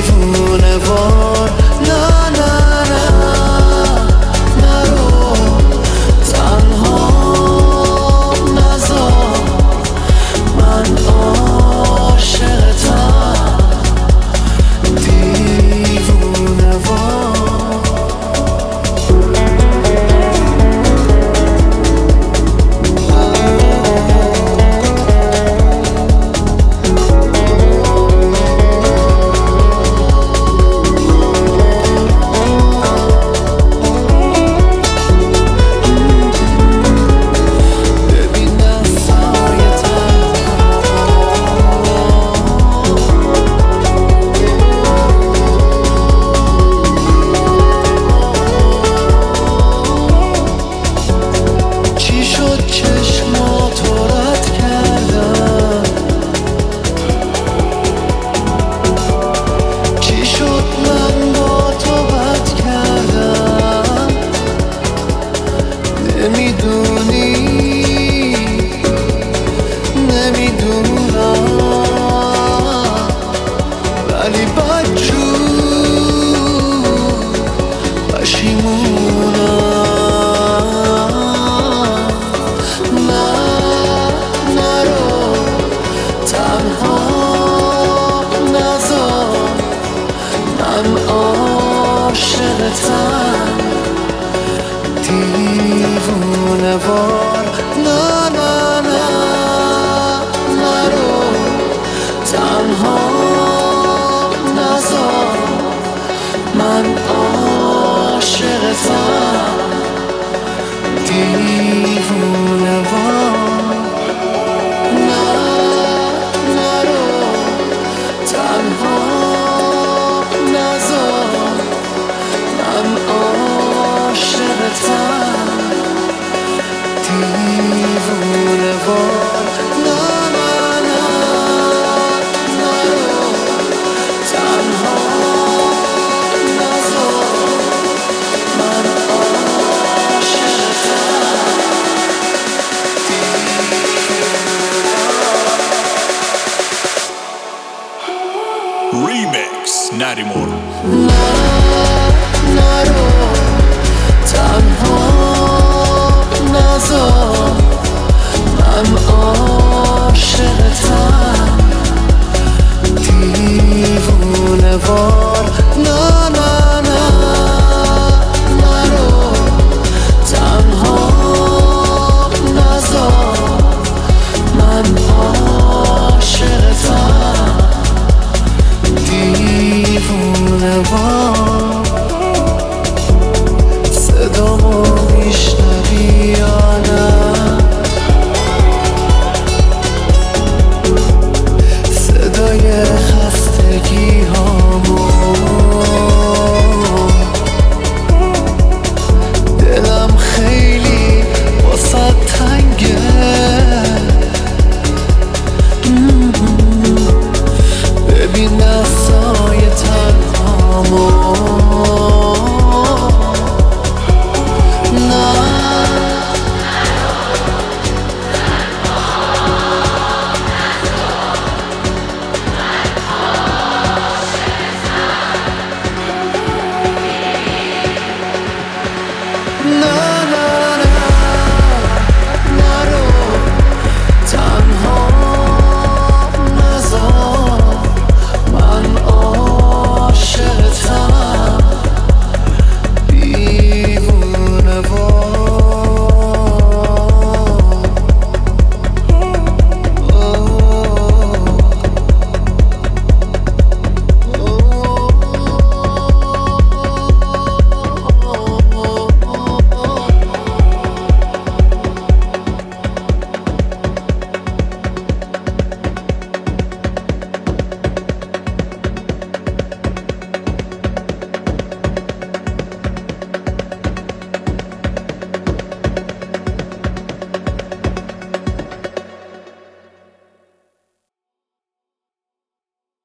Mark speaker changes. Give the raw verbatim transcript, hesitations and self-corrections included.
Speaker 1: دیوونه وار نه نه نه نرو تنها نذار من عاشقتم دیوونه وار نمیدونی نمیدونم ولی بدجور پشیمونم نه نرو تنها نذار من عاشقتم دیوونه وار نه نه نه نرو تنها نذار من عاشقتم دیوونه وار نه نرو تنها نذار من عاشقتم دیوونه وار نه نه نه نرو تنها نذار من عاشقتم
Speaker 2: Remix Narimur
Speaker 1: نه نرو تنها نذار من عاشقتم دیوونه وار